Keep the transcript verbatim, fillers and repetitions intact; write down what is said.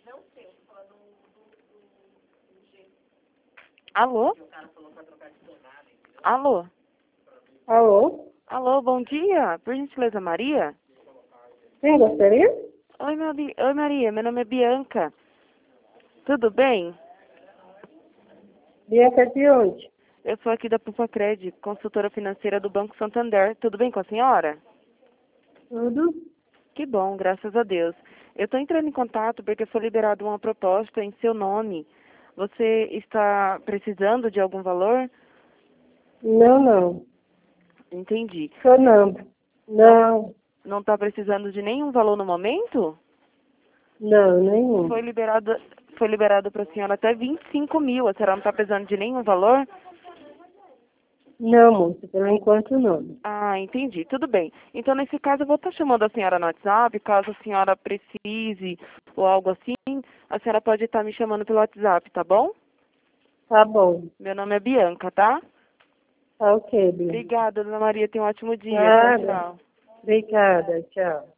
Alô? Alô? Alô? Alô, bom dia. Por gentileza, Maria? Quem gostaria? Oi, Mari- Oi, Maria. Meu nome é Bianca. Tudo bem? Bianca de onde? Eu sou aqui da Pupacred, consultora financeira do Banco Santander. Tudo bem com a senhora? Tudo? Que bom, graças a Deus. Eu estou entrando em contato porque foi liberada uma proposta em seu nome. Você está precisando de algum valor? Não, não. Entendi. Sou não. Não, Não está precisando de nenhum valor no momento? não, nenhum. Foi liberado, foi liberado para a senhora até vinte e cinco mil. A senhora não está precisando de nenhum valor? Não, moça, por enquanto não. Ah, entendi. Tudo bem. Então, nesse caso, eu vou estar chamando a senhora no WhatsApp. Caso a senhora precise ou algo assim, a senhora pode estar me chamando pelo WhatsApp, tá bom? Tá bom. Meu nome é Bianca, tá? Tá ok, Bianca. Obrigada, dona Maria. Tenha um ótimo dia. Tchau, Nada. tchau. Obrigada, tchau.